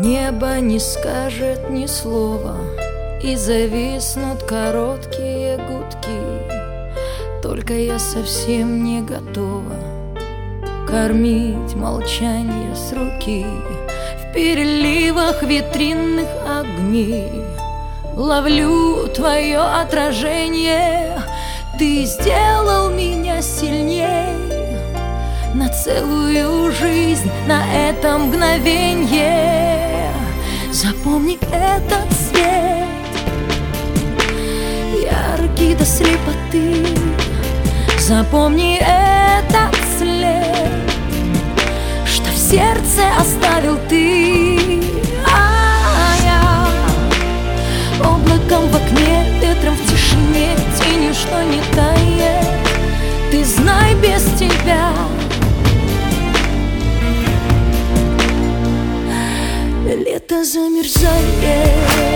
Небо не скажет ни слова, и зависнут короткие гудки. Только я совсем не готова кормить молчание с руки. В переливах витринных огней ловлю твое отражение. Ты сделал меня сильней на целую жизнь, на это мгновенье. Запомни этот свет, яркий до слепоты. Запомни этот след, что в сердце оставил ты. А я облаком в окне, ветром в тишине, тенью, что не тает. Ты знай, без тебя лето замерзает.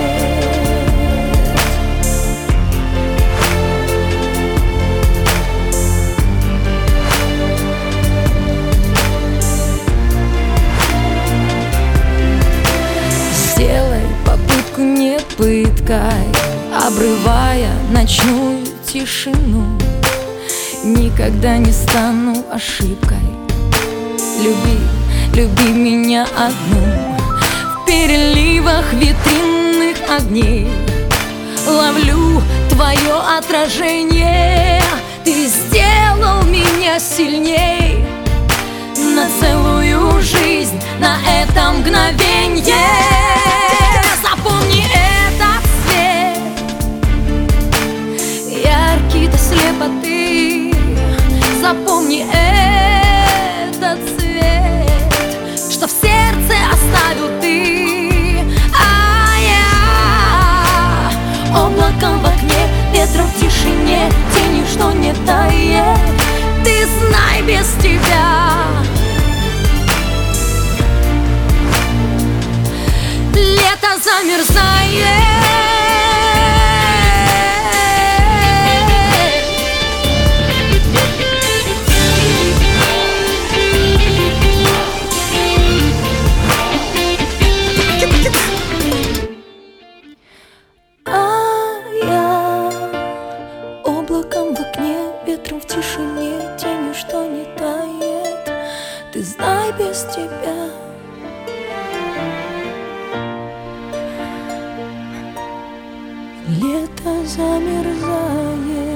Сделай попытку не пыткой, обрывая ночную тишину. Никогда не стану ошибкой. Люби, люби меня одну. В переливах витринных огней ловлю твое отражение. Ты сделал меня сильней на целую жизнь, на это мгновенье. Запомни этот свет, яркий до слепоты. Запомни этот цвет, что в сердце оставил ты. А я облаком в окне, ветром в тишине, тенью, что не тает. Ты знай, без тебя лето замерзает. Облаком в окне, ветром в тишине, тенью, что не тает. Ты знай, без тебя лето замерзает.